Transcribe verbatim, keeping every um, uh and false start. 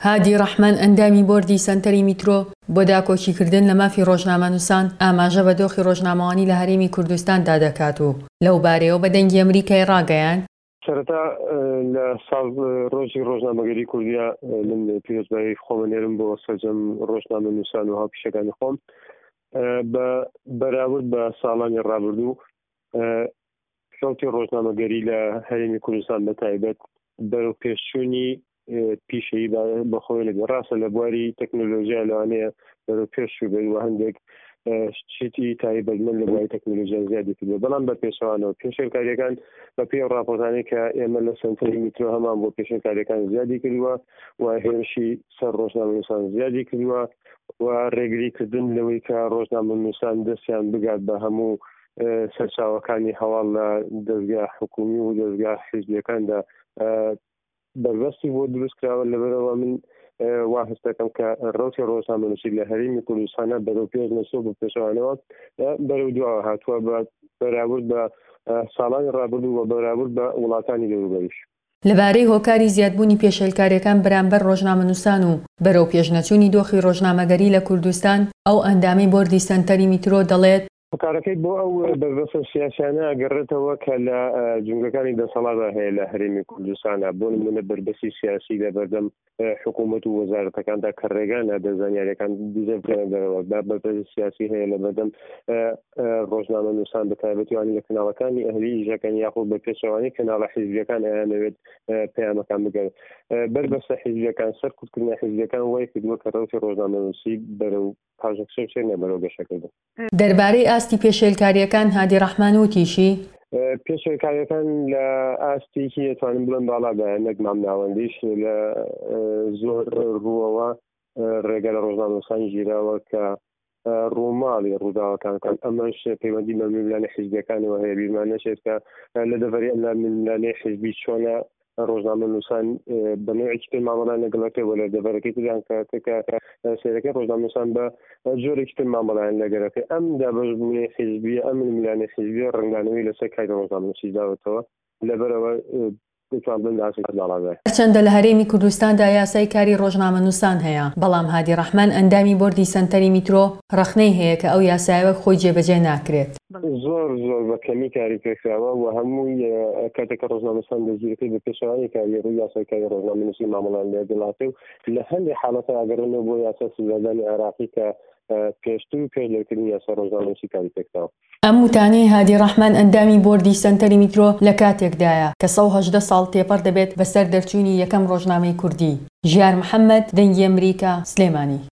هادی ڕەحمان ئەندامی بۆردی سەنتەری میترۆ بۆ داکۆکیکردن لە مافی ڕۆژنامەنووسان ئاماژە بە دۆخی ڕۆژنامەوانی لە هەرێمی کوردستاندا دەکات و لەو بارەیەوە بە دەنگی ئەمریکای ڕاگەیاند. سەرەتا لە ساڵ ڕۆژی ڕۆژنامەگەری کوردیا من پیرۆزبایی خۆمەنێرم بۆ سەرجەم ڕۆژنامەنووسان و هاوپیشەکانی خۆم بە بەراورد بە ساڵانی ڕابردوو کەوتی ڕۆژنامەگەری لە هەرێمی کوردستان بە تایبەت بەرەو پێشچوونی پیشەیی بەخۆی لەگە ڕاستە لە بواری تەکنۆلۆژیا لەوانەیە بەرەو پێشچوو بێت و هەندێک شتی تایبەتمەند لە بواری تەکنۆلۆژیا زیادی کردووە، بەڵام بە پێشەوانەوە پێشێلکاریەکان بە پێی ڕاپۆرتانەی کە ئێمە لە سەنتەری میترۆ هەمان بۆ پێشێلکاریەکان زیادی کردووە و هێرشی سەر ڕۆژنامەنووسان زیادی کردووە و ڕێگریکردن لەوەی کە ڕۆژنامەنووسان دەستیان بگات بە هەموو سەرچاوەکانی هەواڵ لە دەستگا حکومی و دەستگا حیزبیەکاندا بەربەستی بۆ دروستکراوە. لەبەرەوە من وا هەست دەکەم کە ڕۆژی ڕۆژنامەنووسی لە هەرێمی کوردستانە بەرەو پێش نەچوو بە پێشەوانەوە بەرەو دواوە هاتووە بە بەراورد بە ساڵانی ڕابردوو و بەراورد بە وڵاتانی دەوروبەریش. لەبارەی هۆکاری زیادبوونی پێشێلکاریەکان بەرامبەر ڕۆژنامەنووسان و بەرەو پێشنەچوونی دۆخی ڕۆژنامەگەری لە کوردستان ئەو ئەندامی بۆردی سەنتەری میترۆ دەڵێت کارەکەی بۆ ئەو بەربەسە سیاسیانە ئەگەڕێتەوە کە لە جنگەکانی دەسەڵاتدا هەیە لە هەرێمی کوردستانە، بۆ نمونە بەربەسی سیاسی لە بەردەم حکوومەت و وەزارەتەکاندا کە ڕێگانە دەزانیاریەکان دزە بکەنە دەرەوە، بەربەسی سیاسی هەیە لە بەردەم ڕۆژنامەنووسان بە تایبەتیوانی لە کەناڵەکانی ئەهلی ئیژەکان یاخود بە پێشەوانی کەناڵە حیزبیەکان ئەیانەوێت پەیامەکان بگەن. بەربەسە حیزبیەکان سەرکوتکردنی حیزبیەکان وای کردووە کە ڕۆژی ڕۆژنامەنووسی بەرەو پاژەکسە چێنە بەرەو گەشەکردن. دەربارەی ئاستی پێشێلکاریەکان هادی ڕەحمان وتیشی پێشێلکاریەکان لە ئاستێکی دەتوانن بڵێن باڵادا نەک مامناوەندیش لە زۆر ڕووەوە ڕێگە لە ڕۆژنامەنووسانی ژیراوە کە ڕووماڵی ڕووداوەکان کەن. ئەمەش پەیوەندی بە میلانی حیزبیەکانەوە هەیە، بیرمان نەچێت کە لە دەڤەری ئەم میلانەی حیزبی چۆنە ڕۆژنامەنووسان بە نوێکی تر مامەڵان لەگەڵەکەی لە دەڤەرەکەی تریان کە سێرەکەی ڕۆژنامەنووسان بە جۆرێکی تر مامەڵایان لەگەرەکەی ئەم دابەشبوونی حیزبی ئەم میلانی حیزبی ڕنگدانەوەی لەسەر کاری ڕۆژنامەنووسی داوەتەوە. لەبەرەوە هەرچەندە لە هەرێمی کوردستاندا یاسای کاری ڕۆژنامەنووسان هەیە، بەڵام هادی ڕەحمان ئەندامی بۆردی سەنتەری میترۆ ڕەخنەی هەیە کە ئەو یاسایەوە خۆی جێبەجێ ناکرێت. زۆر زۆر بە کەمی کاری پێکراوە و هەمووی کاتێکە ڕۆژنامەنووسان دەگیرەکەی بە پێشەوانی کاری ڕووی یاسای کاری ڕۆژنامەنووسی مامەڵان لێگەڵاتێ و لە هەندێک حاڵەتە ئەگەڕێنەوە بۆ یاسا سزادانی عێراقی کە پێشتر و پێشلەکردنی یاسا ڕۆژنامەنووسی کاری پێکراوە. ئەم وتانەی هادی ڕەحمان ئەندامی بۆردی سەنتەری میترۆ لە کاتێکدایە کە سەد و هەژدە ساڵ تێپەڕ دەبێت بەسەر دەرچوونی یەکەم ڕۆژنامەی کوردی. ژیار محەممەد، دەنگی ئەمریکا، سلێمانی.